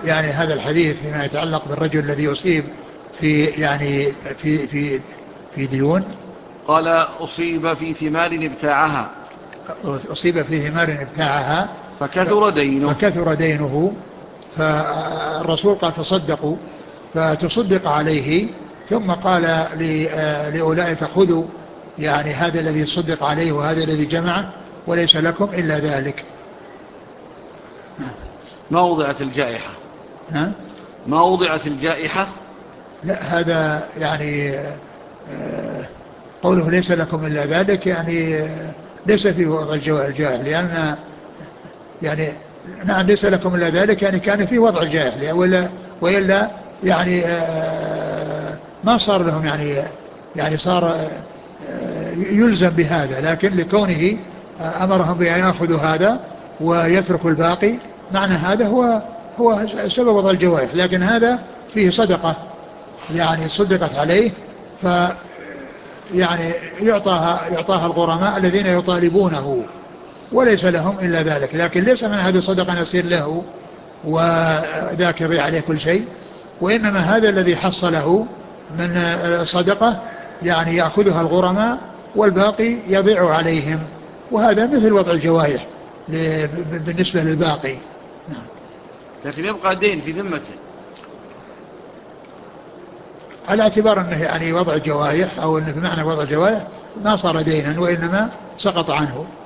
يعني هذا الحديث فيما يتعلق بالرجل الذي يصيب في يعني في ديون. قال أصيب في ثمار ابتاعها، أصيب في ثمار ابتاعها فكثر دينه، فالرسول قال تصدقوا، فتصدق عليه، ثم قال لأولئك خذوا يعني هذا الذي صدق عليه وهذا الذي جمعه وليس لكم إلا ذلك. ما وضعت الجائحة؟ ما وضعت الجائحة؟ لا، هذا يعني قوله ليس لكم إلا ذلك يعني ليس في وضع الجائح، لأن يعني نعم ليس لكم إلا ذلك يعني كان في وضع الجائح، وإلا يعني ما صار لهم يعني صار يلزم بهذا، لكن لكونه أمرهم بأن يأخذوا هذا ويتركوا الباقي، معنى هذا هو سبب وضع الجوائح. لكن هذا فيه صدقة يعني صدقت عليه، ف يعني يعطاها الغرماء الذين يطالبونه وليس لهم إلا ذلك، لكن ليس من هذه صدقة يصير له وذاك يضيع عليه كل شيء، وإنما هذا الذي حصله من صدقة يعني يأخذها الغرماء والباقي يضيع عليهم، وهذا مثل وضع الجوائح بالنسبة للباقي. لكن يبقى دين في ذمته على اعتبار أنه يعني وضع الجوائح أو أنه بمعنى وضع الجوائح ما صار دينا وإنما سقط عنه.